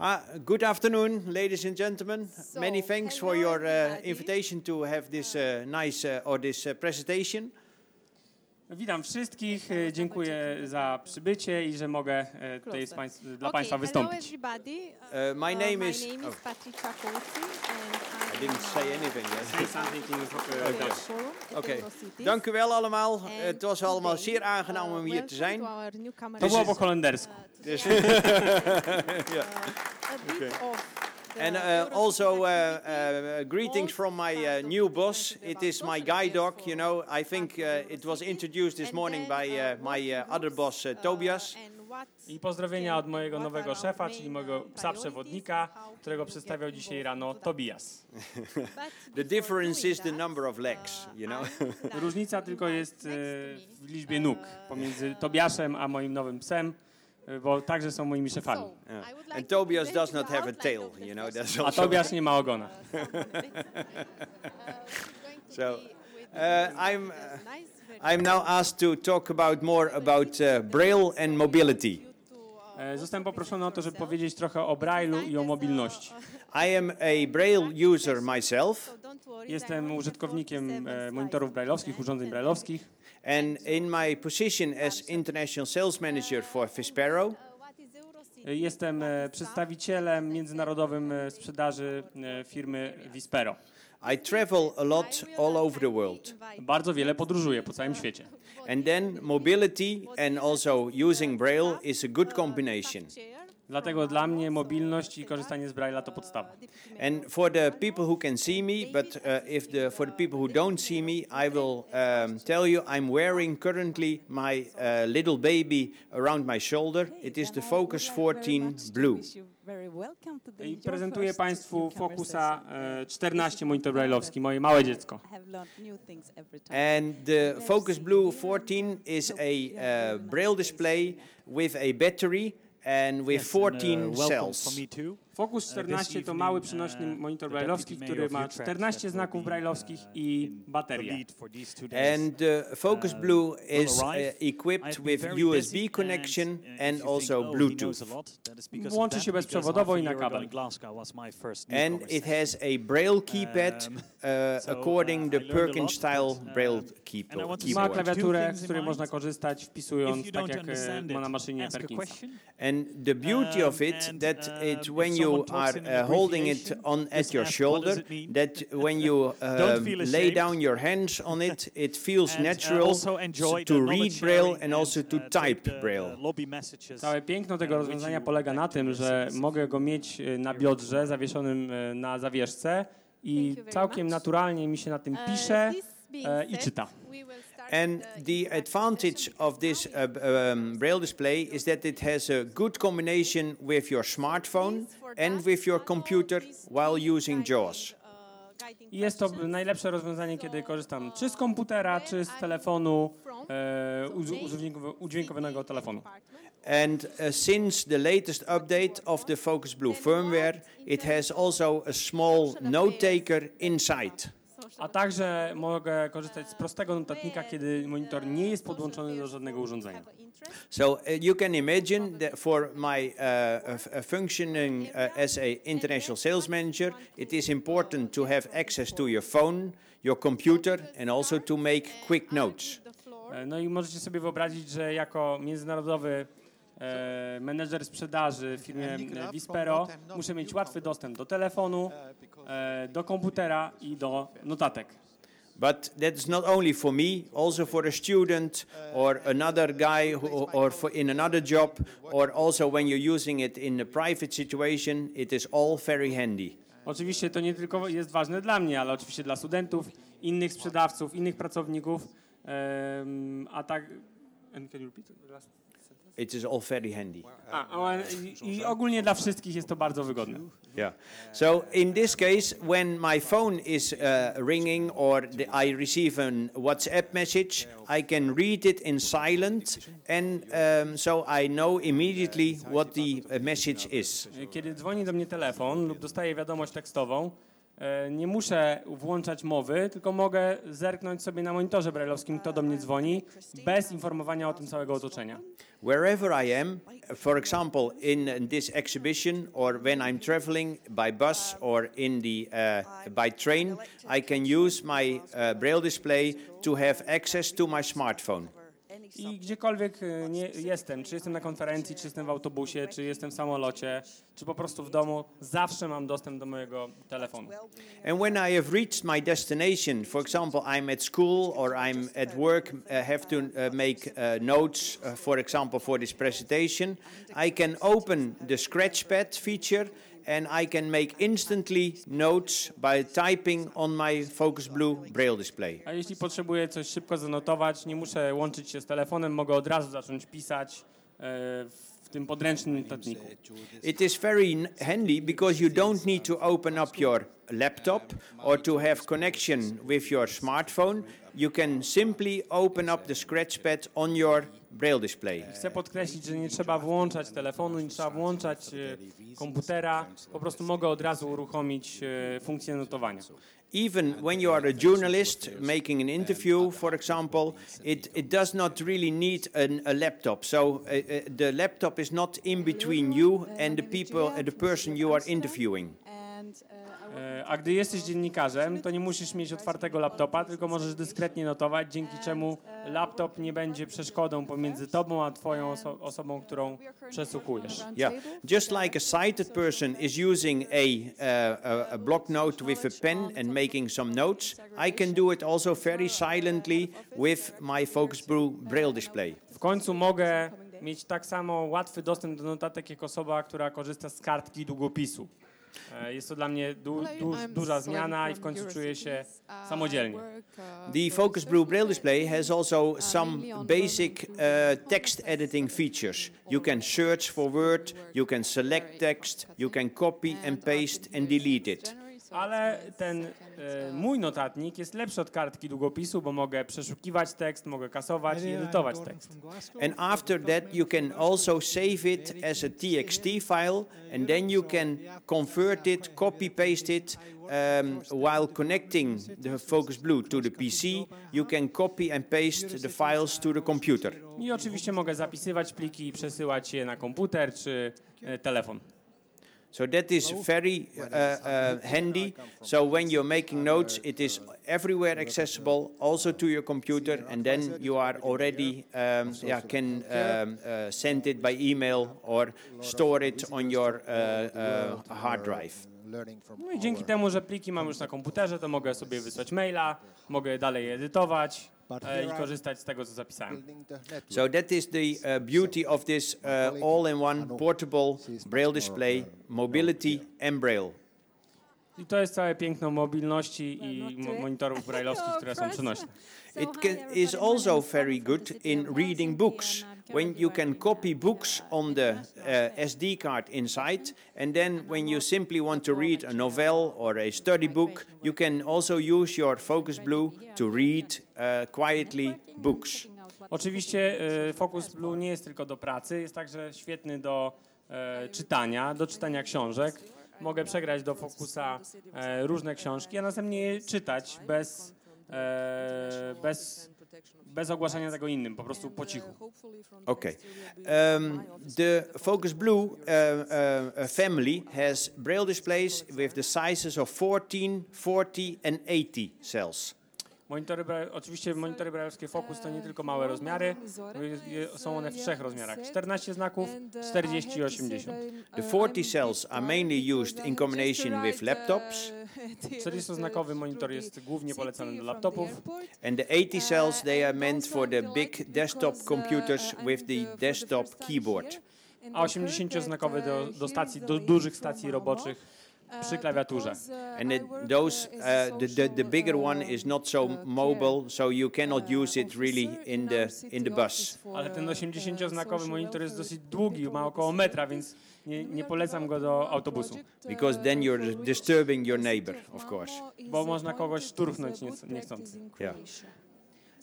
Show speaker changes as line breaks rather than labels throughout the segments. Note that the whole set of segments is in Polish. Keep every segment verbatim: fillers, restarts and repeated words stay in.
Uh, good afternoon, ladies and gentlemen.
So,
Many thanks for
hello
your uh,
everybody.
invitation to have this uh, nice uh, or this uh, presentation.
Witam wszystkich, e, dziękuję za przybycie i że mogę e, tutaj z państw, dla
Okay,
Państwa
hello
wystąpić.
everybody.
Uh, my name is-
My name is
oh.
Patricia Koutsi and
I didn't say anything yet.
Say something in uh,
I'm
Dutch.
forum at
Oké,
Eurocities.
dank u wel allemaal.
And
Het was allemaal
today,
zeer aangenaam
uh,
om hier te
welcome
zijn.
to our newcomer
To było
is-
po holendersku.
Dus,
uh, a bit of the
and uh,
Eurocities
also uh,
activity.
uh, greetings from my uh, new boss. It is my guide dog, you know. I think uh, it was introduced this
And
morning
then,
by
uh,
uh, my
working
uh, other
groups,
boss, uh,
uh,
Tobias.
and what
I pozdrowienia od mojego
what
nowego
are our
szefa,
main,
czyli
uh,
mojego psa
priorities
przewodnika,
and how
którego
to
przedstawiał
get
dzisiaj
involved
rano
into that.
Tobias.
But
The
before
difference
doing
is the
that,
number of legs,
uh,
you know.
I would like
Różnica
to
tylko
invite
jest e,
next to
w
me,
liczbie nóg pomiędzy Tobiaszem a moim nowym psem, e, bo także są moimi szefami.
So,
Yeah.
I would like
And
to
Tobias
present
does
you
not
the
have a
outline
tail,
of the
you know.
first
That's
A
also.
Tobiasz nie ma ogona.
uh, some of it. Uh, we're going to
So,
be with
uh,
the
I'm,
nice,
uh,
very
I'm now asked to talk about more about uh, Braille and mobility.
you to, uh,
E, Zostałem poproszony o to, żeby
yourself.
powiedzieć trochę o Braille'u i o mobilności.
I am a Braille user myself,
So don't worry, I
Jestem
only
użytkownikiem
have
e,
forty-seven
monitorów
slides
brajlowskich,
to
urządzeń
present.
brajlowskich.
and in my position as international sales manager for Vispero,
Uh, what is Eurocities?
E, Jestem e,
What is
przedstawicielem międzynarodowym e, sprzedaży e, firmy Vispero.
I travel a lot all over the world.
Bardzo wiele podróżuję po całym świecie.
And then mobility and also using Braille is a good combination.
Dlatego dla mnie mobilność i korzystanie z Braille'a to podstawa.
And for the people who can see me, but uh, if the for the people who don't see me, I will um, tell you I'm wearing currently my uh, little baby around my shoulder. It is the Focus fourteen Blue.
I prezentuję Państwu Focusa e, czternaście monitor brajlowski, moje małe dziecko.
And the Focus Blue fourteen is a uh, Braille display with a battery and with fourteen cells.
Focus czternaście to mały przynośny monitor brajlowski, który ma czternaście znaków brajlowskich i baterię.
And the Focus Blue is uh, equipped with U S B connection and also Bluetooth.
Włączy się bezprzewodowo i na kabel.
And it has a Braille keypad uh, according the Perkins style Braille keypad-
Ma
keyboard.
klawiaturę, z której można korzystać wpisując tak jak e, ma na maszynie Perkinsa.
And the beauty of it that it when you are uh, holding it on at your shoulder, that when you um, lay down your hands on it, it feels natural s- to read Braille and also to type Braille.
Całe piękno tego rozwiązania polega na tym, że mogę go mieć e, na biodrze, zawieszonym e, na zawieszce i całkiem naturalnie mi się na tym pisze e, i czyta.
And the advantage of this uh, um, Braille display is that it has a good combination with your smartphone and with your computer while using JAWS.
I jest to najlepsze rozwiązanie, kiedy korzystam czy z komputera, czy z telefonu, e, uż- używnikowo- udźwiękowionego telefonu.
And uh, since the latest update of the Focus Blue firmware, it has also a small note taker inside.
A także mogę korzystać z prostego notatnika, kiedy monitor nie jest podłączony do żadnego urządzenia.
So uh, you can imagine that for my uh, f- uh, functioning uh, as a international sales manager, it is important to have access to your phone, your computer, and also to make quick notes.
E, No i możecie sobie wyobrazić, że jako międzynarodowy e, menedżer sprzedaży w firmie e, Vispero muszę mieć łatwy dostęp do telefonu, e, do komputera i do notatek.
But that's not only for me, also for a student or another guy who, or for in another job, or also when you're using it in a private situation, it is all very handy.
Oczywiście to nie tylko jest ważne dla mnie, ale oczywiście dla studentów, innych sprzedawców, innych pracowników, em, a tak... And can you repeat the last sentence?
It is all very handy.
A, a, i, I ogólnie dla wszystkich jest to bardzo wygodne.
Yeah. So in this case, when my phone is uh, ringing or the, I receive a WhatsApp message, I can read it in silent, and um, so I know immediately what the uh, message is.
Kiedy dzwoni do mnie telefon lub dostaję wiadomość tekstową, e, nie muszę włączać mowy, tylko mogę zerknąć sobie na monitorze brailleowskim, kto do mnie dzwoni, bez informowania o tym całego otoczenia.
Wherever I am, for example, in this exhibition or when I'm traveling by bus or in the uh, by train, I can use my uh, braille display to have access to my smartphone.
I gdziekolwiek e, nie jestem, czy jestem na konferencji, czy jestem w autobusie, czy jestem w samolocie, czy po prostu w domu, zawsze mam dostęp do mojego telefonu.
And when I have reached my destination, for example, I'm at school or I'm at work, uh, have to uh, make uh, notes, uh, for example, for this presentation, I can open the Scratchpad feature and I can make instantly notes by typing on my Focus Blue braille display.
A jeśli potrzebuję coś szybko zanotować, nie muszę łączyć się z telefonem, mogę od razu zacząć pisać e, w tym podręcznym notatniku.
It is very n- handy because you don't need to open up your laptop or to have connection with your smartphone. You can simply open up the Scratchpad on your braille display.
Chcę podkreślić, że nie trzeba włączać telefonu, nie trzeba włączać e, komputera, po prostu mogę od razu uruchomić e, funkcję notowania.
Even when you are a journalist making an interview, for example, it, it does not really need an, a laptop. So uh, uh, the laptop is not in between you and the people, uh, the person you are interviewing.
E, A gdy jesteś dziennikarzem, to nie musisz mieć otwartego laptopa, tylko możesz dyskretnie notować, dzięki czemu laptop nie będzie przeszkodą pomiędzy tobą a twoją oso- osobą, którą przesłuchujesz.
Yeah, just like a sighted person is using a, uh, a, a block note with a pen and making some notes, I can do it also very silently with my Focus Blue braille display.
W końcu mogę mieć tak samo łatwy dostęp do notatek jak osoba, która korzysta z kartki i długopisu. E, Jest to dla mnie du, du, duża zmiana i w końcu czuję się samodzielnie.
The Focus Blue braille display has also some basic uh, text editing features. You can search for word, you can select text, you can copy and paste and delete it.
Ale ten e, mój notatnik jest lepszy od kartki długopisu, bo mogę przeszukiwać tekst, mogę kasować i edytować tekst.
And after that you can also save it as a T X T file and then you can convert it, copy paste it um, while connecting the Focus Blue to the P C. You can copy and paste the files to the computer.
I oczywiście mogę zapisywać pliki i przesyłać je na komputer czy e, telefon.
So that is very uh, uh, handy. So when you're making notes, it is everywhere accessible, also to your computer, and then you are already um, yeah, can um, uh, send it by email or store it on your uh, uh, hard drive.
No i dzięki temu, że pliki mam już na komputerze, to mogę sobie wysłać maila, mogę je dalej edytować e, i korzystać z tego, co zapisałem.
So that is the uh, beauty of this uh, all-in-one portable braille display, mobility and braille.
I to jest całe piękno mobilności i mo- monitorów brailleowskich, które są przenośne.
It can, is also very good in reading books. When you can copy books on the uh, S D card inside, and then when you simply want to read a novel or a study book, you can also use your Focus Blue to read uh, quietly books.
Oczywiście e, Focus Blue nie jest tylko do pracy, jest także świetny do e, czytania, do czytania książek. Mogę przegrać do Focusa e, różne książki, a następnie je czytać bez, e, bez, bez ogłaszania tego innym, po prostu po cichu.
Okay. Um, the Focus Blue uh, uh, family has braille displays with the sizes of fourteen, forty and eighty cells.
Monitory, bra- oczywiście monitory brailleowskie Focus to nie tylko małe rozmiary, je- są one w trzech rozmiarach. czternaście znaków, czterdzieści i osiemdziesiąt.
The forty cells are mainly used in combination with laptops,
czterdziestoznakowy monitor jest głównie polecany do laptopów,
and the eighty cells, they are meant for the big desktop computers with the desktop keyboard.
a osiemdziesięcioznakowy do, do stacji, do dużych stacji roboczych przy klawiaturze.
And it, those, uh, the, the, the bigger one is not so mobile, so you cannot use it really in the, in the bus.
Ale ten osiemdziesięcioznakowy monitor jest dosyć długi, ma około metra, więc nie, nie polecam go do autobusu,
Because then you're disturbing your neighbor, of course.
bo można kogoś szturchnąć nie- niechcący.
Yeah.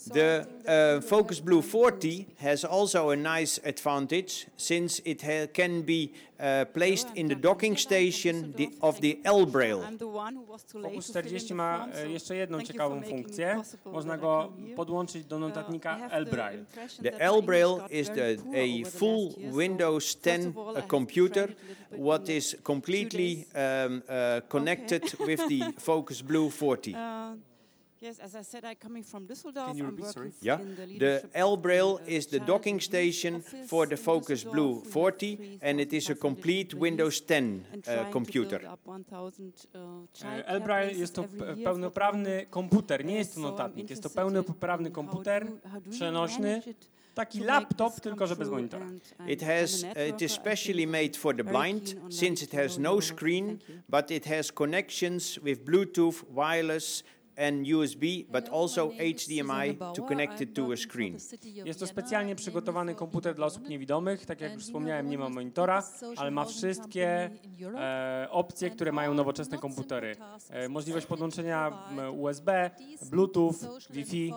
The uh, Focus Blue forty has also a nice advantage since it ha can be uh, placed in the docking station the, of the L-Braille.
Focus czterdzieści ma e, jeszcze jedną ciekawą funkcję. Można go podłączyć do notatnika L-Braille.
The L-Braille is the, a full Windows ten uh, computer what is completely um, uh, connected with the Focus Blue forty.
Yes, as I said, I'm coming from Düsseldorf.
Can you
I'm
repeat,
working
sorry?
Yeah,
in the
the
leadership
L-Braille
of the
is the
Child
docking
and
station
Office
for the
in
Focus
Düsseldorf.
Blue
We have
forty,
three
and it is a
thousand
complete
employees
Windows ten
and
uh,
trying to
computer.
build up one thousand, uh,
E,
childcare
L-Braille
places
jest to
every
pe-
year for
pełnoprawny komputer, nie jest to
So I'm
notatnik, jest to
interested in
pełnoprawny
how
komputer
do- how do you
przenośny,
manage it
taki
to
laptop,
make this
tylko
come
że bez
true?
monitora.
And I'm-
It
I'm
has,
a
uh, it
networker,
is
I
specially
think
made for the
very
blind
keen on
since it
learning
has
to
no
know your
screen,
work. Thank you.
but it has connections with Bluetooth, wireless, and U S B, but also H D M I to connect it to a screen.
Jest to specjalnie przygotowany komputer dla osób niewidomych. Tak jak już wspomniałem, nie ma monitora, ale ma wszystkie e, opcje, które mają nowoczesne komputery. E, możliwość podłączenia m, U S B, Bluetooth, Wi-Fi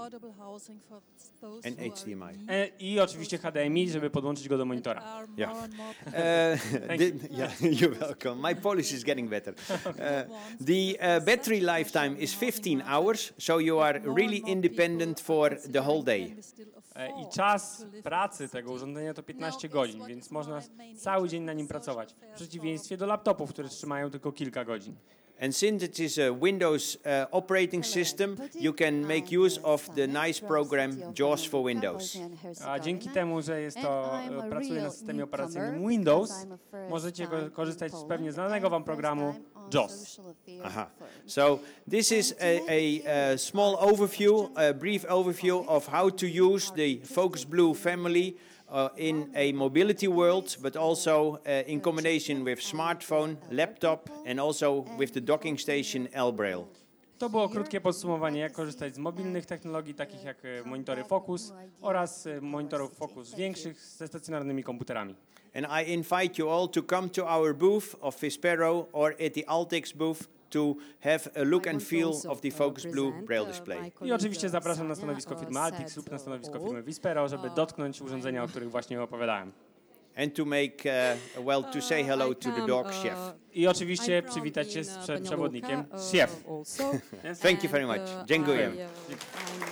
And H D M I.
e, i oczywiście H D M I, żeby podłączyć go do monitora.
Yeah. Uh, the, yeah, you're welcome. My Polish is getting better. Uh, the uh, battery lifetime is fifteen hours, so you are really independent for the whole day.
E, I czas pracy tego urządzenia to piętnaście godzin, więc można cały dzień na nim pracować. W przeciwieństwie do laptopów, które trzymają tylko kilka godzin.
And since it is a Windows uh, operating system, you can make use of the nice program JAWS for Windows.
A dzięki temu, że jest to, e, pracuje na systemie operacyjnym Windows, możecie ko- korzystać z pewnie znanego wam programu JAWS.
Aha. So this is a, a, a small overview, a brief overview of how to use the Focus Blue family uh, in a mobility world, but also uh, in combination with smartphone, laptop, and also with the docking station L-Braille.
To było krótkie podsumowanie, jak korzystać z mobilnych technologii, takich jak e, monitory Focus oraz e, monitorów Focus większych ze stacjonarnymi komputerami.
And I invite you all to come to our booth of Vispero or at the Altex booth to have a look and feel of the Focus Blue Braille display.
I oczywiście zapraszam na stanowisko firmy Altix lub na stanowisko firmy Vispero, żeby dotknąć urządzenia, o których właśnie opowiadałem.
And to make, uh, well, to say hello to the dog chef.
I oczywiście przywitać się z prze- przewodnikiem, chef.
Thank you very much. Dziękuję.